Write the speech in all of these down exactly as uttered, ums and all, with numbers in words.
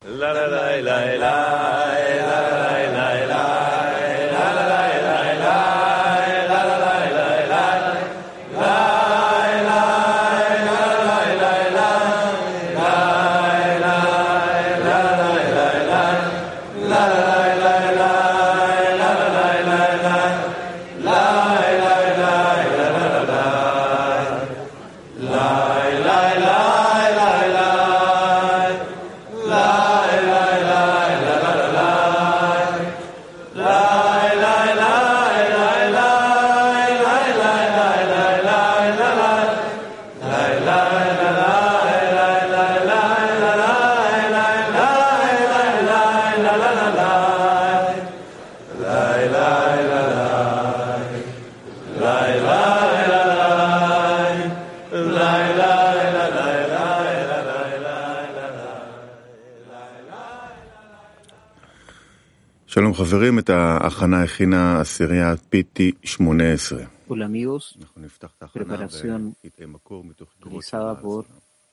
שלום חברים, את ההכנה הכינה עשיריית פי טי שמונה עשרה. Hola amigos, אנחנו נפתח את ההכנה preparación ויתאם מקור מתוך קורות realizada por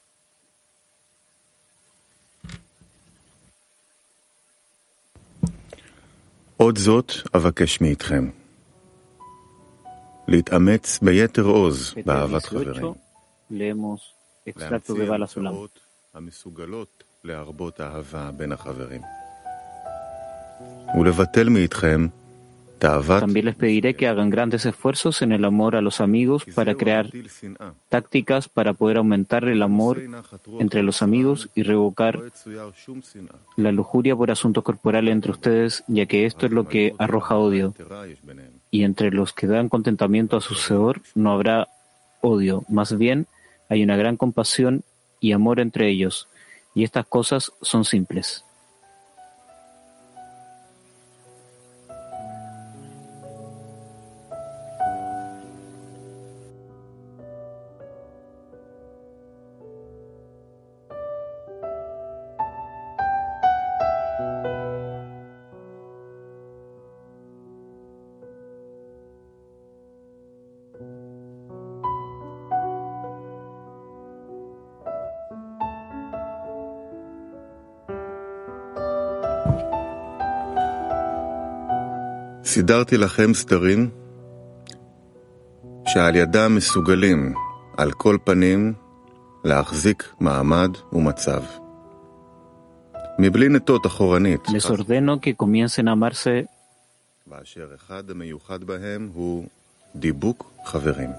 עוד זאת אבקש מאיתכם להתאמץ ביתר עוז באהבת חברים, leemos extracto de להמציא Bala Sulam. המצאות המסוגלות להרבות אהבה בין החברים, ולבטל מאיתכם תאוות También les pediré que hagan grandes esfuerzos en el amor a los amigos para crear tácticas para poder aumentar el amor entre los amigos y revocar la lujuria por asuntos corporales entre ustedes, ya que esto es lo que arroja odio. Y entre los que dan contentamiento a su Seor no habrá odio, más bien hay una gran compasión y amor entre ellos, y estas cosas son simples. סידרתי לכם סדרים שעל ידם מסוגלים על כל פנים להחזיק מעמד ומצב מבלי נטות אחורנית, Les ordeno que comiencen a amarse ואשר אחד המיוחד בהם הוא דיבוק חברים,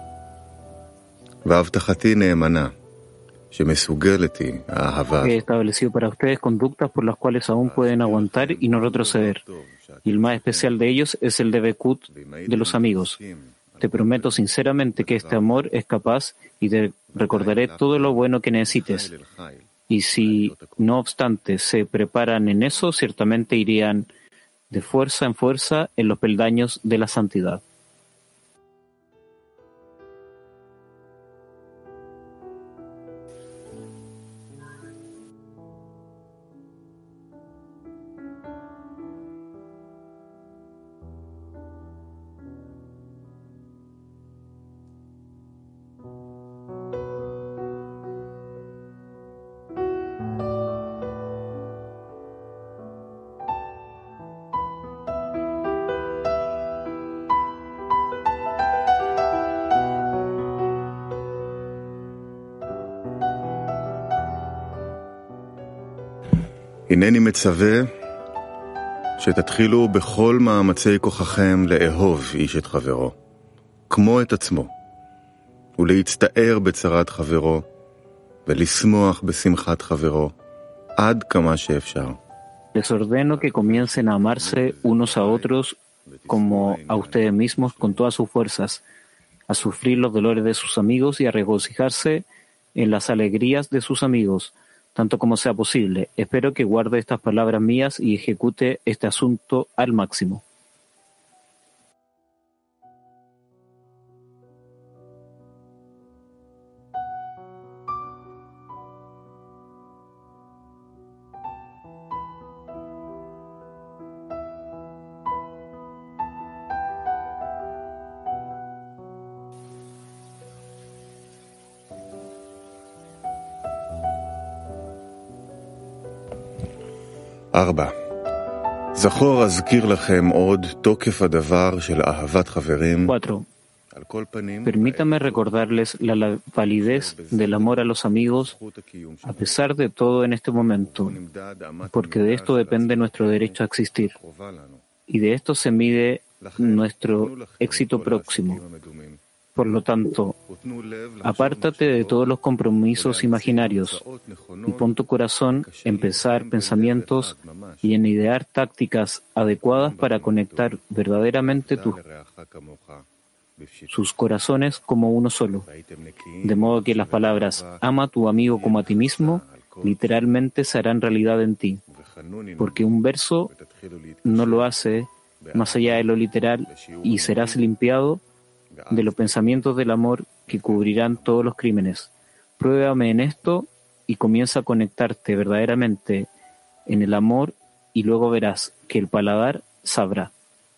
והבטחתי נאמנה שמסוגלת היא האהבה. He establecido para ustedes conductas por las cuales aún pueden aguantar y no retroceder. Y el más especial de ellos es el de Bekut de los amigos. Te prometo sinceramente que este amor es capaz y te recordaré todo lo bueno que necesites. Y si, no obstante, se preparan en eso, ciertamente irían de fuerza en fuerza en los peldaños de la santidad. הנני מצווה שתתחילו בכל מאמצי כוחכם לאהוב איש את חברו, כמו את עצמו, ולהצטער בצרת חברו, ולשמוח בשמחת חברו, עד כמה שאפשר. Les ordeno que comiencen a amarse unos a otros como a ustedes mismos con todas sus fuerzas, a sufrir los dolores de sus amigos y a regocijarse en las alegrías de sus amigos, tanto como sea posible. Espero que guarde estas palabras mías y ejecute este asunto al máximo. ארבע. זכור אזכיר לכם עוד תוקף הדבר של אהבת חברים. Cuatro. Permítame recordarles la, la validez del amor a los amigos a pesar de todo en este momento, porque de esto depende nuestro derecho a existir, y de esto se mide nuestro éxito próximo. Por lo tanto, apártate de todos los compromisos imaginarios y pon tu corazón en pensar pensamientos y en idear tácticas adecuadas para conectar verdaderamente tus, sus corazones como uno solo. De modo que las palabras ama a tu amigo como a ti mismo literalmente se harán realidad en ti, porque un verso no lo hace más allá de lo literal y serás limpiado de los pensamientos del amor que cubrirán todos los crímenes. Pruébame en esto y comienza a conectarte verdaderamente en el amor y luego verás que el paladar sabrá.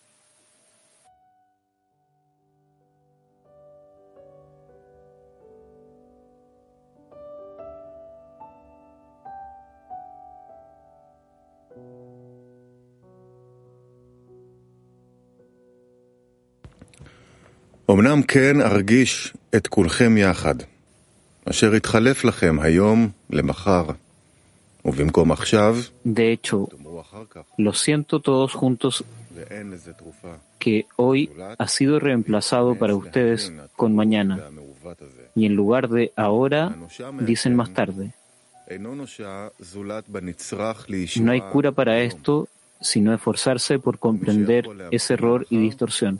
אמנם כן ארגיש את כולכם יחד, אשר יתחלף לכם היום למחר, ובמקום עכשיו, De hecho, lo siento todos juntos que hoy ha sido reemplazado para ustedes con mañana, y en lugar de ahora, dicen más tarde. No hay cura para esto, sino esforzarse por comprender ese error y distorsión.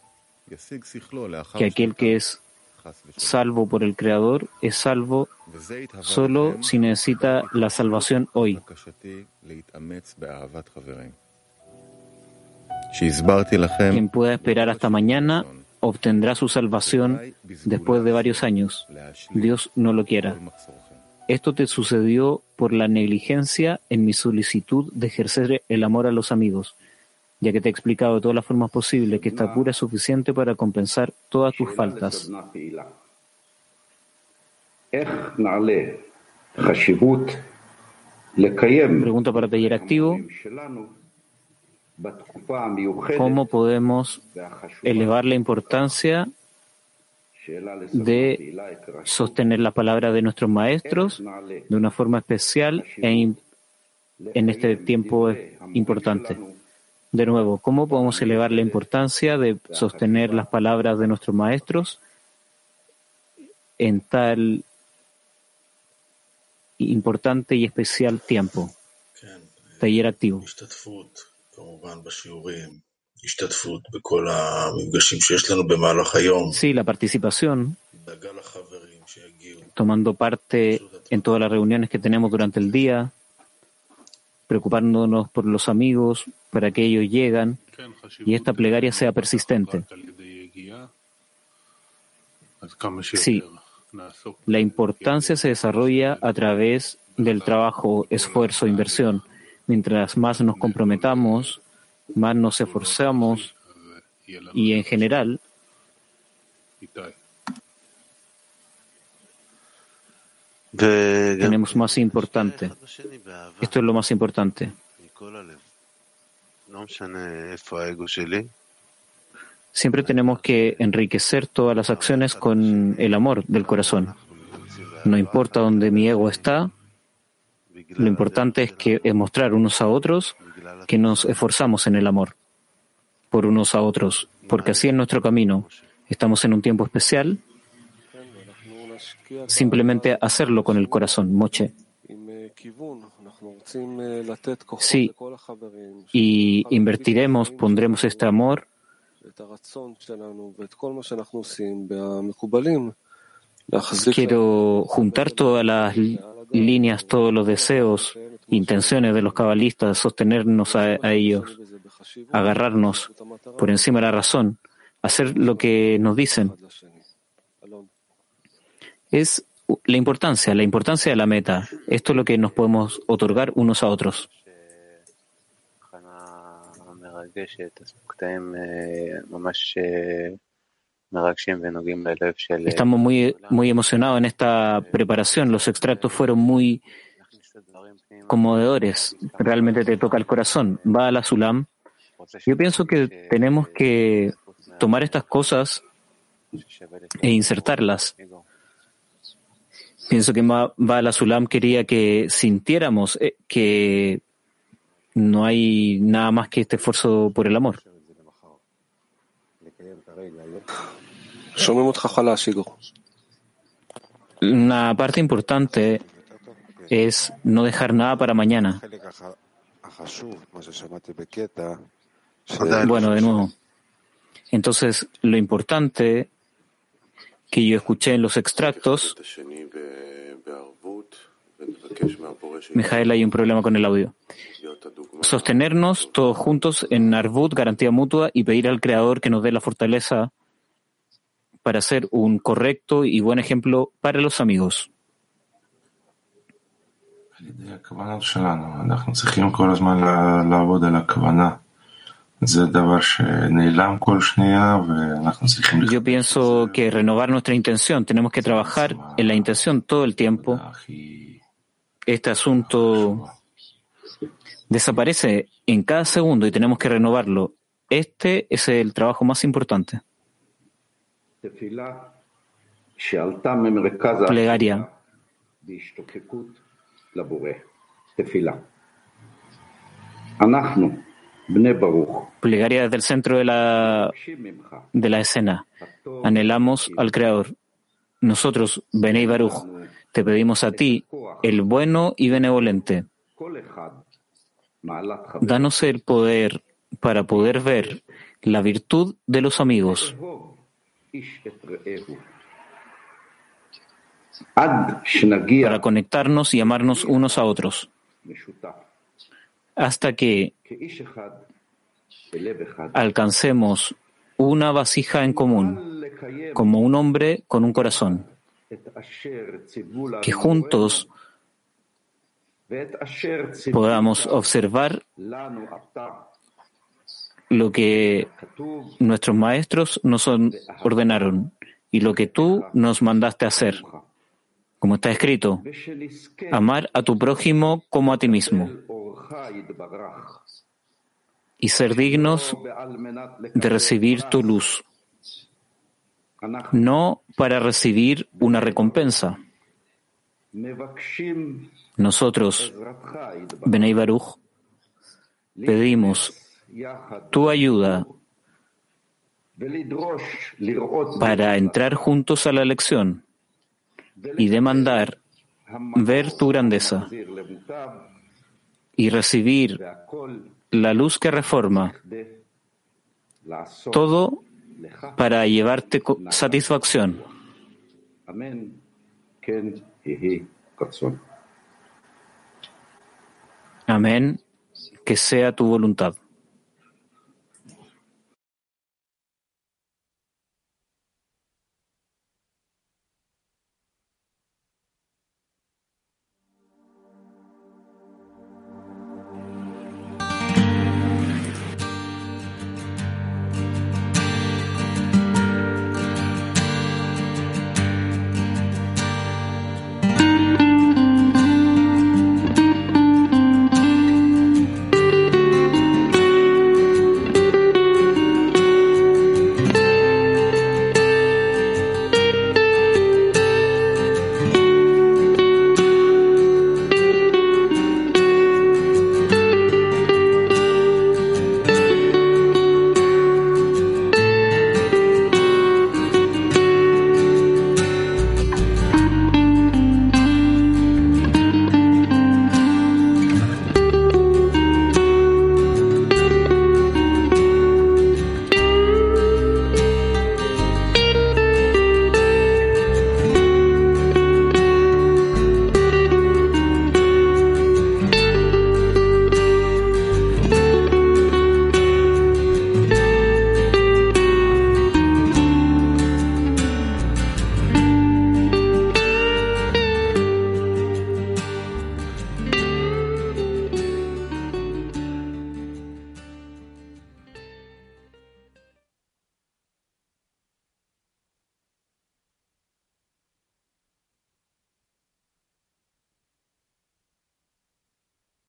Que aquel que es salvo por el Creador es salvo solo si necesita la salvación hoy. Quien pueda esperar hasta mañana obtendrá su salvación después de varios años. Dios no lo quiera. Esto te sucedió por la negligencia en mi solicitud de ejercer el amor a los amigos, ya que te he explicado de todas las formas posibles que esta cura es suficiente para compensar todas tus faltas. Pregunta para taller activo. ¿Cómo podemos elevar la importancia de sostener la palabra de nuestros maestros de una forma especial e en este tiempo importante? De nuevo, ¿cómo podemos elevar la importancia de sostener las palabras de nuestros maestros en tal importante y especial tiempo? Taller activo. Sí, la participación, tomando parte en todas las reuniones que tenemos durante el día, preocupándonos por los amigos, para que ellos lleguen y esta plegaria sea persistente. Sí, la importancia se desarrolla a través del trabajo, esfuerzo, inversión. Mientras más nos comprometamos, más nos esforzamos y en general tenemos más importante. Esto es lo más importante. Siempre tenemos que enriquecer todas las acciones con el amor del corazón. No importa dónde mi ego está, lo importante es que es mostrar unos a otros que nos esforzamos en el amor por unos a otros, porque así es nuestro camino. Estamos en un tiempo especial. Simplemente hacerlo con el corazón, Moche. Sí, y invertiremos, pondremos este amor Quiero juntar todas las líneas, todos los deseos, intenciones de los cabalistas, sostenernos a, a ellos, agarrarnos por encima de la razón, hacer lo que nos dicen. Es la importancia, la importancia de la meta. Esto es lo que nos podemos otorgar unos a otros. Estamos muy, muy emocionados en esta preparación. Los extractos fueron muy conmovedores, realmente te toca el corazón. Va a la Sulam. Yo pienso que tenemos que tomar estas cosas e insertarlas. Pienso que Va a la Sulam quería que sintiéramos que no hay nada más que este esfuerzo por el amor. Una parte importante es no dejar nada para mañana. Bueno, de nuevo. Entonces, lo importante que yo escuché en los extractos, Mijael, hay un problema con el audio. Sostenernos todos juntos en Arvut, garantía mutua, y pedir al Creador que nos dé la fortaleza para ser un correcto y buen ejemplo para los amigos. Yo pienso que renovar nuestra intención, tenemos que trabajar en la intención todo el tiempo. Este asunto desaparece en cada segundo y tenemos que renovarlo. Este es el trabajo más importante. Plegaria. Plegaria desde el centro de la, de la escena. Anhelamos al Creador. Nosotros, Benei Baruch, te pedimos a ti, el bueno y benevolente. Danos el poder para poder ver la virtud de los amigos. Para conectarnos y amarnos unos a otros. Hasta que alcancemos una vasija en común, como un hombre con un corazón, que juntos podamos observar lo que nuestros maestros nos ordenaron y lo que tú nos mandaste hacer. Como está escrito, amar a tu prójimo como a ti mismo y ser dignos de recibir tu luz, no para recibir una recompensa. Nosotros, Benei Baruch, pedimos tu ayuda para entrar juntos a la lección y demandar ver tu grandeza y recibir la luz que reforma, todo para llevarte satisfacción. Amén, que sea tu voluntad.